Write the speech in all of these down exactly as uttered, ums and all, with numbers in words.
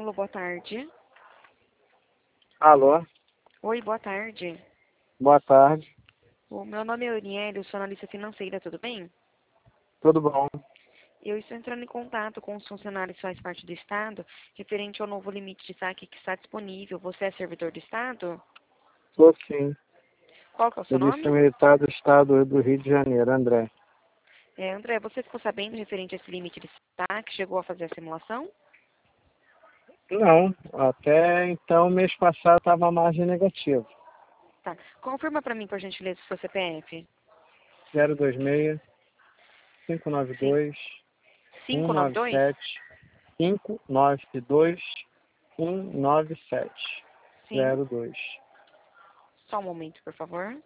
Alô, boa tarde. Alô, Oi, boa tarde. boa tarde, O meu nome é Euniele, eu sou analista financeira, tudo bem? tudo bom? Eu estou entrando em contato com os funcionários que fazem parte do Estado, referente ao novo limite de saque que está disponível. Você é servidor do Estado? Sou sim, Qual que é o seu Polícia nome? Militar do Estado do Rio de Janeiro, André. É, André, você ficou sabendo referente a esse limite de saque? Chegou a fazer a simulação? Não, até então, mês passado estava a margem negativa. Tá. Confirma para mim, por gentileza, o seu C P F. zero dois seis, cinco nove Sim. dois, um cinco nove nove dois? sete, cinco nove dois, um nove sete, Sim. zero dois. Só um momento, por favor.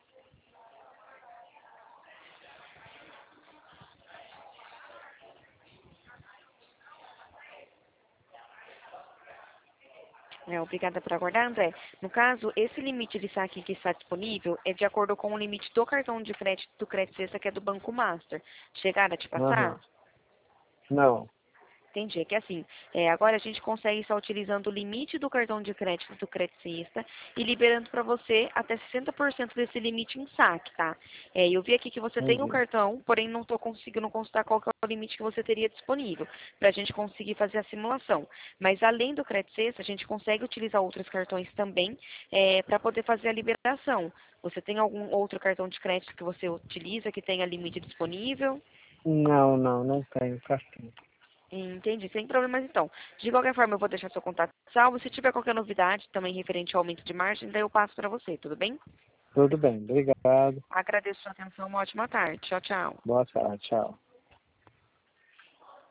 É, obrigada por aguardar, André. No caso, esse limite de saque que está disponível é de acordo com o limite do cartão de crédito do Crédito Sexta, que é do Banco Master. Chegaram a te passar? Aham. Não, Entendi. É que assim, é, agora a gente consegue estar utilizando o limite do cartão de crédito do Crédito Sexta e liberando para você até sessenta por cento desse limite em saque, tá? É, eu vi aqui que você tem o entendi. cartão, porém não estou conseguindo consultar qual que é o limite que você teria disponível para a gente conseguir fazer a simulação. Mas além do Crédito Sexta, a gente consegue utilizar outros cartões também é, para poder fazer a liberação. Você tem algum outro cartão de crédito que você utiliza que tenha limite disponível? Não, não, não tenho cartão. Entendi, sem problemas então. De qualquer forma, eu vou deixar seu contato salvo. Se tiver qualquer novidade também referente ao aumento de margem, daí eu passo para você, tudo bem? Tudo bem, obrigado. Agradeço sua atenção, uma ótima tarde. Tchau, tchau. Boa tarde, tchau.